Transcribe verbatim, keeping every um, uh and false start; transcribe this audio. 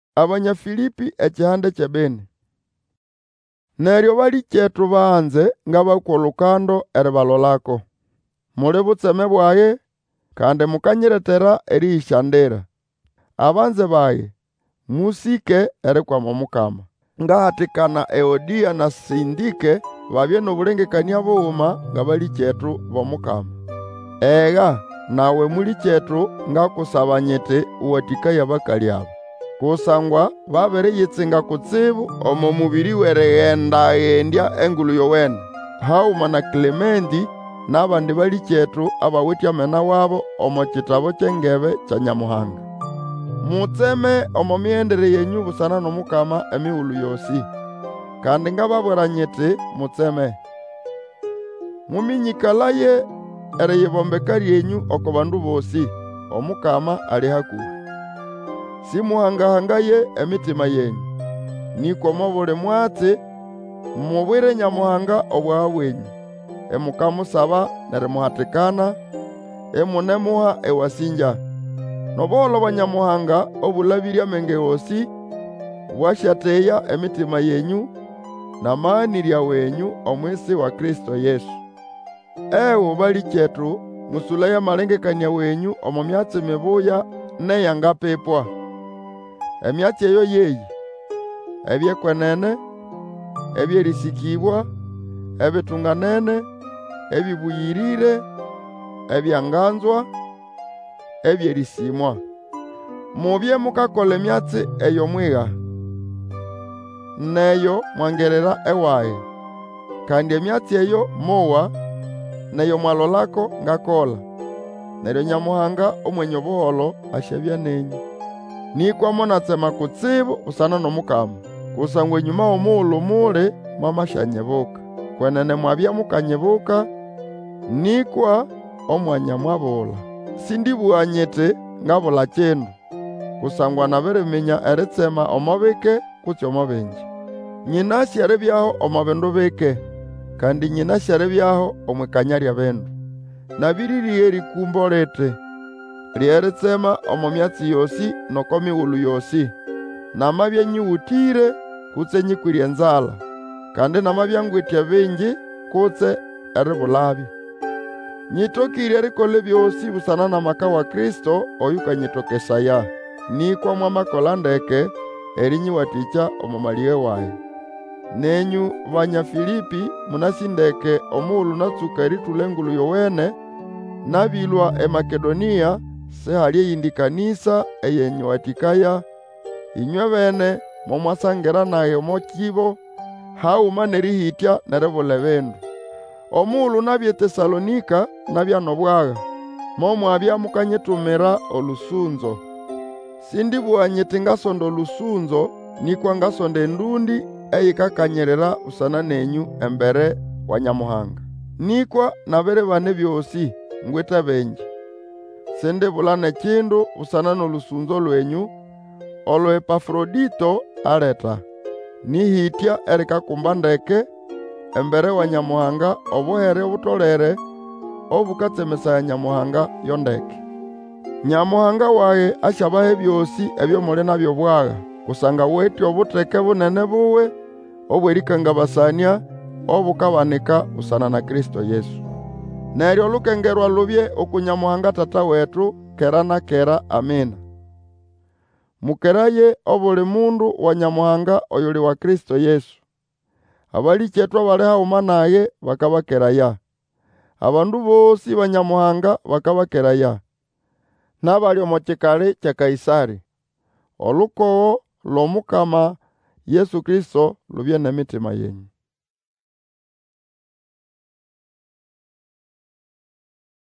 Abanyafilipi ekihande kyebeni. Neryo balikyetu banze nga bakolukando eribalolako. Muli butseme bwaye, kandi mukanyiretera erihishandira. Abanze baye, musike erikwama Mukama. Ngahatikana Eodia na Sindike babye n'obulengekania bughuma nga balikyetu b'Omukama. Ega, nawe mulikyetu ngakusaba nyiti uwatikaya bakali abo. Kusangwa babiriyitsinga kutsibu omo mubiri wereghendaghendya engulu yowene. Hauma na Klementi n'abandi balikyetu abawithe amena wabo omo kitabo ky'engebe kya Nyamuhanga. Mutseme omo mihendere yenyu busana n'Omukama emighulu yosi. Kandi ngababwira nyiti mutseme. Muminyikalaye eriyibombeka lyenyu oko bandu bosi, Omukama ali hakuhi. Simuhangahangaye emitima yenyu. Niko mubuli mwatsi, mubwire Nyamuhanga obwaha bwenyu. Emukamusaba nerimuhatikana, emunemuha ewasinja. Nobuholo bwa Nyamuhanga obulabirya menge hosi, bwashateya emitima yenyu, n'amaanirya wenyu omwisi wa Kristo Yesu. Ewo balikyetu, musulaye amalengekania wenyu omo myatsi mibuya neyangapepwa. Emyatsi eyo yeyi: ebyekwenene, ebyerisikibwa, ebitunganene, ebibuyirire, ebyanganzwa, ebyerisimwa. Mubye mukakola emyatsi eyo mwiga, neyo mwangerera ewaye. Kandi emyatsi eyo mowa, neyo mwalolako ngakola. Neryo Nyamuhanga omwenye obuholo ashabya nenyu. Nikwa munatsema kutsibu busana n'Omukama. Kusangwa enyuma omughulhu muli mwamashanyibuka. Kwenene mwabya mukanyibuka, nikwa omwanya mwabula. Sindibugha nyiti ngabula kindu, kusangwa nabiriminya eritsema omo bike kutse omo bingi. Nyinasi eribyaho omo bindu bike, kandi nyinasi eribyaho omu ikanya lya bindu. Nabiririye erikumbo liti, lyeritsema omo myatsi yosi noko mighulhu yosi. Namabya nyiwutire kutse nyikwirye enzala, kandi namabya ngwithe bingi kutse eribulabyo. Nyitokire erikola ebyosi busana n'amaka wa Kristo oyu kanyitokesaya. Nikwa mwamakola ndeke erinyiwathikya omo maliye waye. Nenyu Banyafilipi munasindeke omughulhu natsuka erithulha engulu yowene, nabilwa eMakedonia sihali eyindi kanisa eyenyiwathikaya. Inywe bene momwasangira naye omo kibo, hauma nerihithya neribula ebindu. Omughulhu nabya eTesalonika nabya nobwaga, momwabya mukanyitumira olusunzo. Sindibugha nyiti ngasonda olusunzo, nikwa ngasonda endundi eyikakanyirira busana nenyu embere wa Nyamuhanga. Nikwa nabiribana ebyosi ngwithe bingi. Sindibula nekindu busana n'olusunzo lwenyu olwo Epafrodito aleta. Nihithya erikakumba ndeke embere wa Nyamuhanga obuhere obutolere obukatsemesaya Nyamuhanga yondeke. Nyamuhanga waye ashabaha ebyosi ebyo muli nabyo bwaga, kusanga wetya obutheke bunene buwe obwerikangabasania obukabanika busana na Kristo Yesu. Neryo olukengerwa lubye oku Nyamuhanga Tata wetu kera na kera. Amina. Mukeraye obuli mundu wa Nyamuhanga oyuli wa Kristo Yesu. Abalikyetu abali hauma naye bakabakeraya. Abandu bosi ba Nyamuhanga bakabakeraya. N'abali omo kikali kya Kaisari. Olukogho lw'Omukama Yesu Kristo lubye n'emitima yenyu.